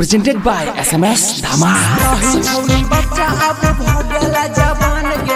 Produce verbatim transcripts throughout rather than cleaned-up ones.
Presented by S M S Dhama। बच्चा अब भगला जवान गे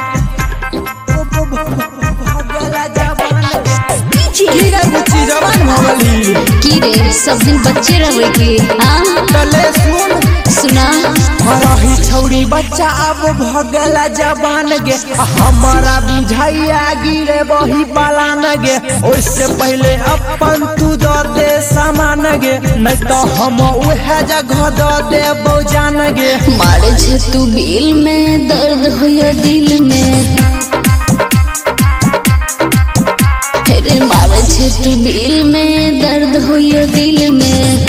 भगला जवान की रे बुच्ची जवान भगली की रे सब दिन बच्चे रहे के हां तले सुन सुना रही छौरी बच्चा अब भगला जवान गे हमारा बुझाइया गिरे वही पालान गे उससे पहले अपन तू दो दे सामान गे नहीं तो हम उह जगह दो दे जान गे मारे छे तू दिल में दर्द हो या दिल में तेरे मारे छे तू दिल में दर्द हो या दिल में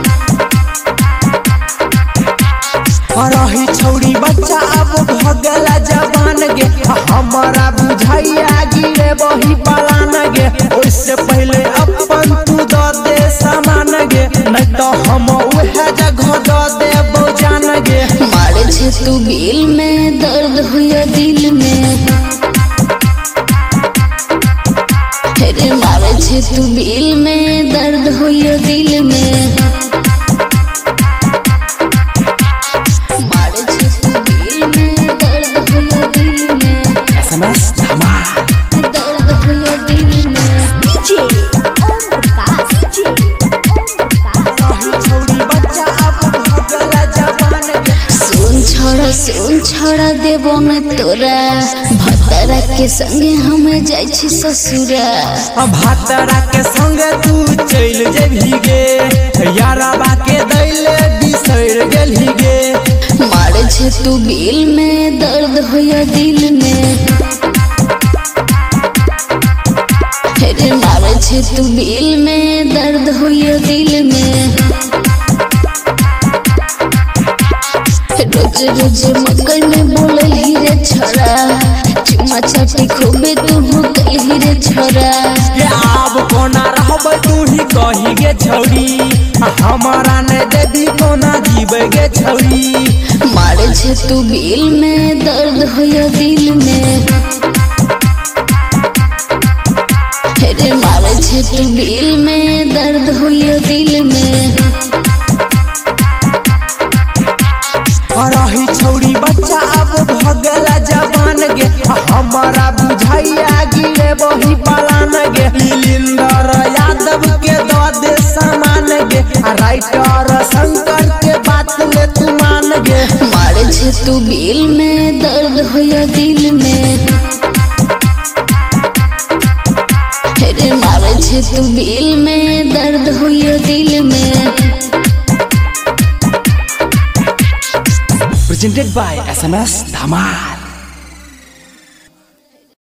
रही छौरी बच्चा अब भगला जवान गे हमारा बुझाइया गिरे वही पालान गे उससे पहले अपन तू दो दे सामान गे नहीं तो हम उह जगह दो दे जान गे मारे छे तू दिल में दर्द हो या दिल में तेरे मारे छे तू दिल में दर्द हो या दिल में S M S Dhama। सुन छोड़ा देवो में तोरा भतरा के संगे हमें जाय छी ससुरा भातरा के संग तू चल जेबही गे यारबा के दैले बिसर गेलही गे मारे छे तू दिल में दर्द हो या दिल में तेरे मारे छे तू दिल में दर्द हो या दिल में रोज रोज मकई में बोले हीरे छड़ा चुमा चाटी खूबे तू हो गई हीरे छड़ा के आब कोना रहबै तू ही कही गे छौरी हमारा ने देदी कोना जीवे गे छौरी मारे छे तू दिल में दर्द हो या दिल में तेरे मारे छे तू दिल में दर्द हो या दिल में रही छौरी बच्चा अब भगला जवान गे हमारा बुझाइया गिरे वही पालान गे लिंदर यादव के दो दे सामान गे राइटर शंकर के बात में तू मान गे मारे छे तू दिल में दर्द हो या दिल में तेरे मारे छे तू दिल में दर्द हो या दिल में Presented by S M S Dhama।